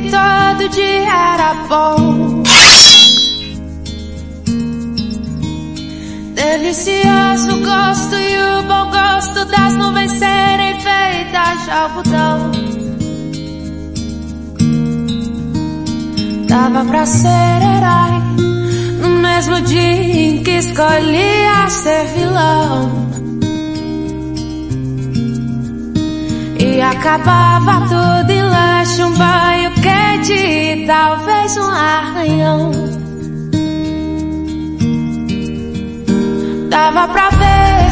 que todo dia era bom. Delicioso o gosto e o bom gosto das nuvens serem feitas de algodão. Dava pra ser herói no mesmo dia em que escolhia ser vilão. E acabava tudo em lanche, um banho quente e talvez um arranhão. Dava pra ver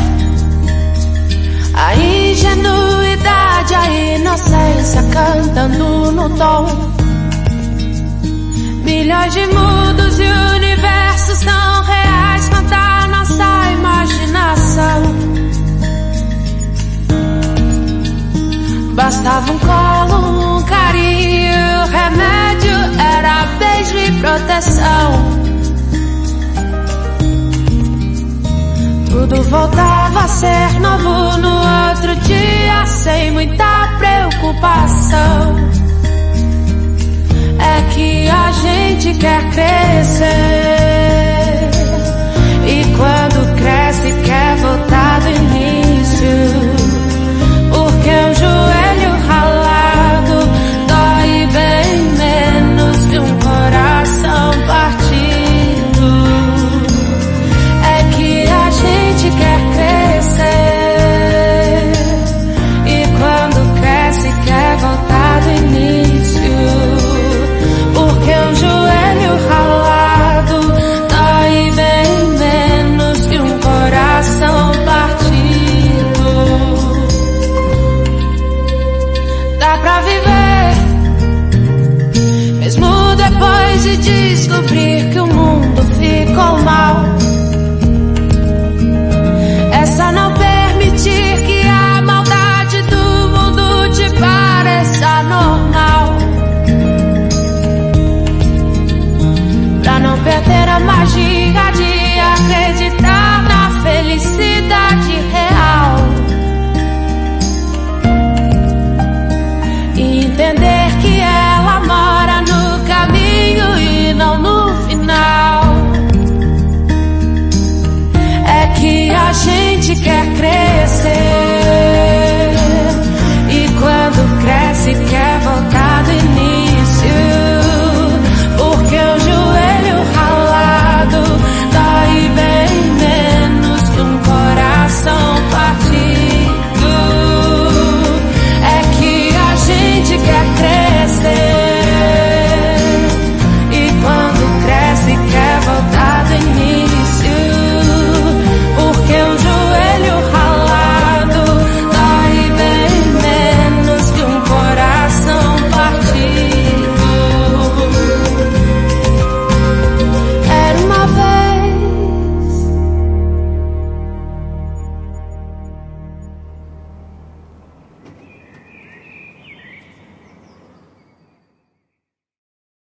a ingenuidade, a inocência cantando no tom. Milhões de mundos e universos tão reais quanto a nossa imaginação. Bastava um colo, um carinho, o remédio era beijo e proteção. Tudo voltava a ser novo no outro dia, sem muita preocupação. É que a gente quer crescer.